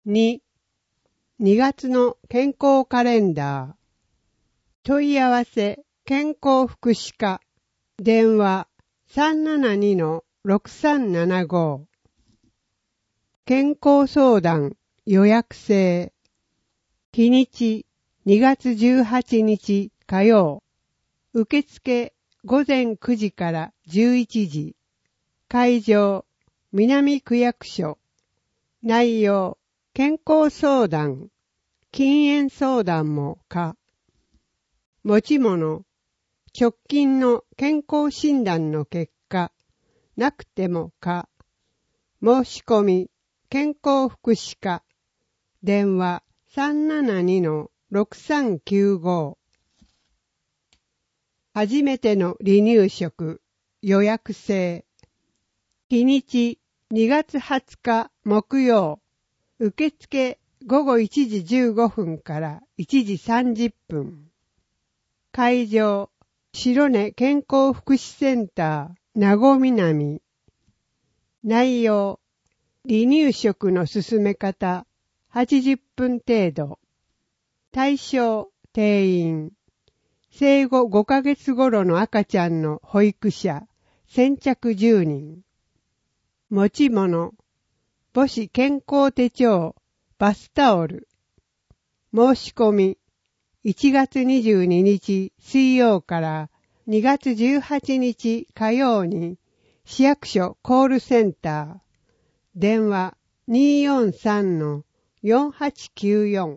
2、2月の健康カレンダー。問い合わせ健康福祉課。電話 372-6375。健康相談予約制。日にち2月18日火曜。受付午前9時から11時。会場南区役所。内容健康相談、禁煙相談も可。持ち物、直近の健康診断の結果、なくても可。申し込み、健康福祉課。電話 372-6395。初めての離乳食、予約制。日にち2月20日木曜。受付午後1時15分から1時30分。会場、白根健康福祉センター、名護南。内容、離乳食の進め方、80分程度。対象、定員。生後5ヶ月頃の赤ちゃんの保育者、先着10人。持ち物、母子健康手帳、バスタオル。申し込み、1月22日水曜から2月18日火曜に市役所コールセンター。電話 243-4894。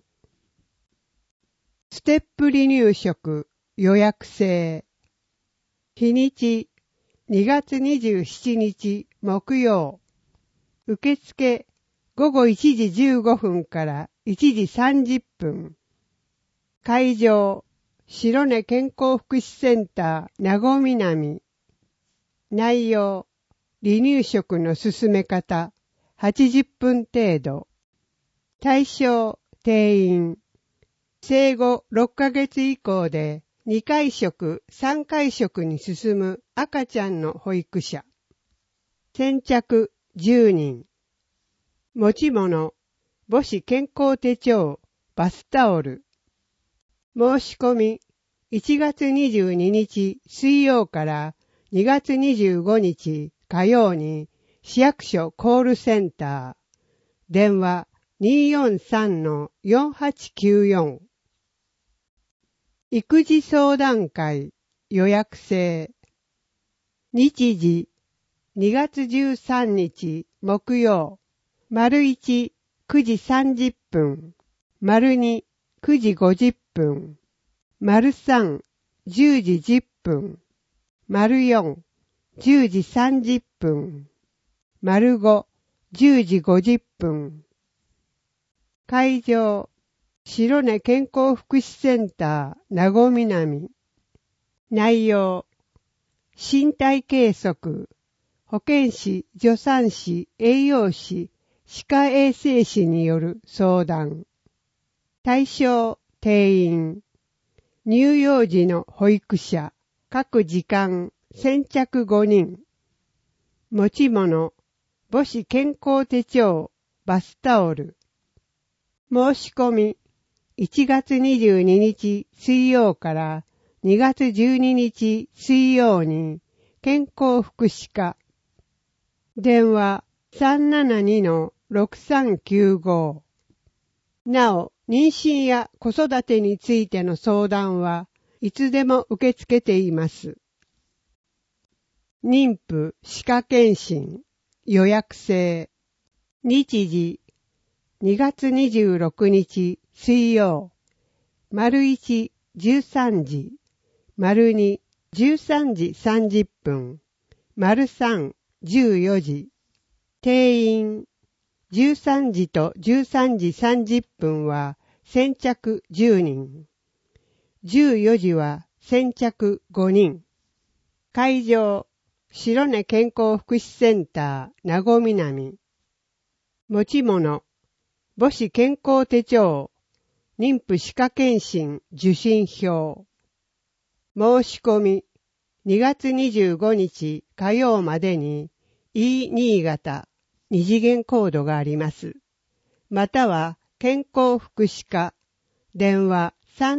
ステップ離乳食予約制。日にち2月27日木曜。受付午後1時15分から1時30分。会場、白根健康福祉センター名護南。内容、離乳食の進め方、80分程度。対象、定員。生後6ヶ月以降で2回食、3回食に進む赤ちゃんの保育者。先着10人。持ち物、母子健康手帳、バスタオル。申し込み、1月22日水曜から2月25日火曜に市役所コールセンター。電話 243-4894。育児相談会予約制。日時2月13日木曜。1、9時30分。2、9時50分。3、10時10分。4、10時30分。5、10時50分。会場、白根健康福祉センター名護南。内容、身体計測、保健師、助産師、栄養士、歯科衛生士による相談。対象、定員。乳幼児の保育者、各時間、先着5人。持ち物、母子健康手帳、バスタオル。申し込み、1月22日水曜から2月12日水曜に健康福祉課。電話 372-6395。なお、妊娠や子育てについての相談はいつでも受け付けています。妊婦歯科検診予約制。日時2月26日水曜。1、13時。2、13時30分。3、14時。定員。13時と13時30分は先着10人。14時は先着5人。会場、白根健康福祉センター名護南。持ち物、母子健康手帳、妊婦歯科検診受診票。申し込み、2月25日火曜までに E 新潟2次元コードがあります。 または健康福祉課、電話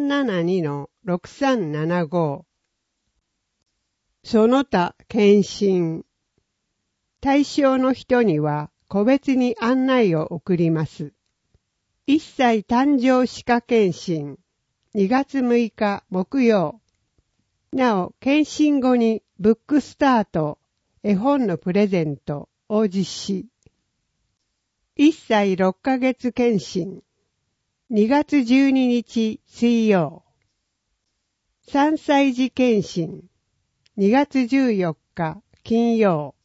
372-6375。その他検診。対象の人には個別に案内を送ります。1歳誕生歯科検診。2月6日木曜。なお、検診後にブックスターと絵本のプレゼントを実施。1歳6ヶ月検診。2月12日水曜。3歳児検診。2月14日金曜。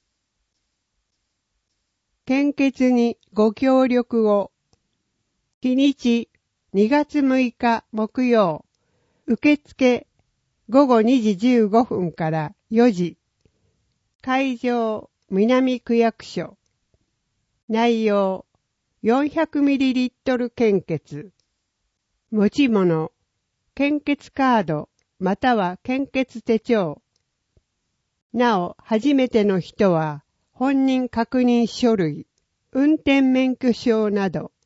献血にご協力を。日にち2月6日木曜。受付午後2時15分から4時。会場南区役所。内容 400ml 献血。持ち物献血カードまたは献血手帳。なお、初めての人は本人確認書類、運転免許証など